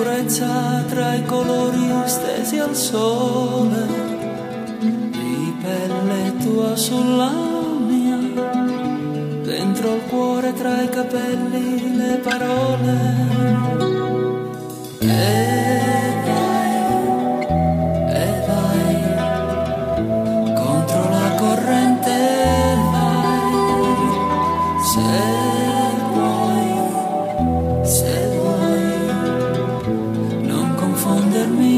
purezza tra i colori stesi al sole, di pelle tua sulla mia, dentro il cuore tra i capelli le parole. E vai, contro la corrente vai, se vuoi non confondermi.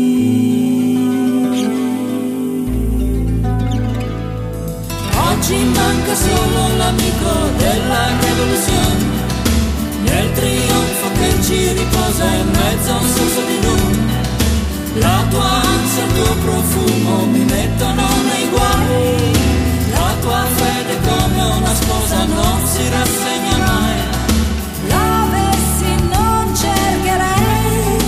Oggi manca solo l'amico della rivoluzione, nel trionfo che ci riposa in mezzo a un senso di nulla. La tua ansia e il tuo profumo mi mettono nei guai, la tua fede come una sposa non si rassegna mai. L'avessi non cercherei.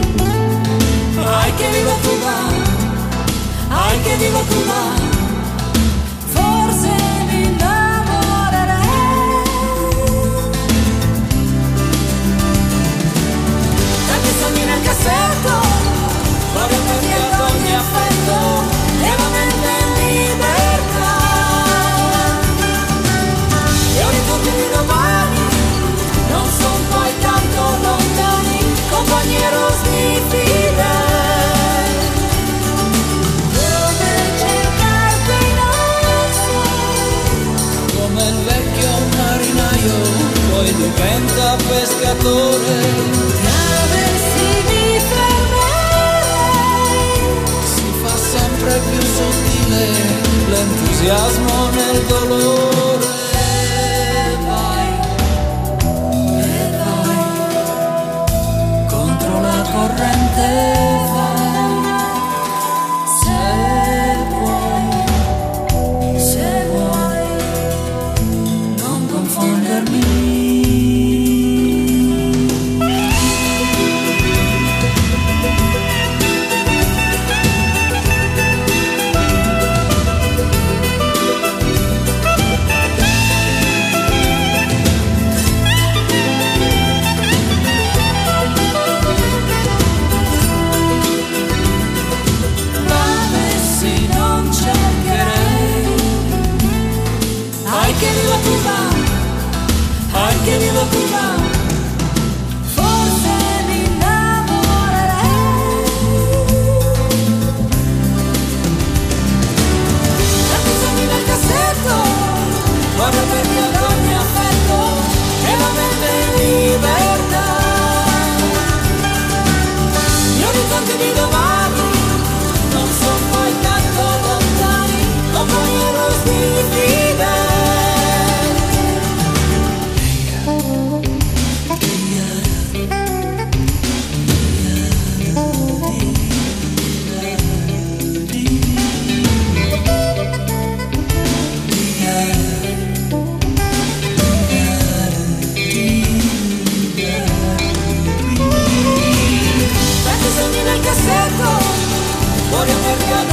Ai che viva Cuba, ai che viva Cuba. Forse mi innamorerei. Tanti sogni nel cassetto, voglio perché ad ogni affetto e la mente in libertà. E ho ritorni di domani, non son poi tanto lontani, compagneros di fide. Dove cercarti non so. Come il vecchio marinaio, poi diventa pescatore. Ti avessi mi fermerei. Si fa sempre più sottile l'entusiasmo nel dolore. E vai, contro la corrente vai, se vuoi non confondermi. L'avessi non cercherei. Ai che viva Cuba, ai che viva Cuba. Forse mi innamorerei. Tanti sogni nel cassetto, voglio perché ad ogni affetto e la mente in libertà. Gli orizzonti di domani non son poi tanto lontani, compagneros di fide. Tanti sogni nel cassetto, voglio perché ad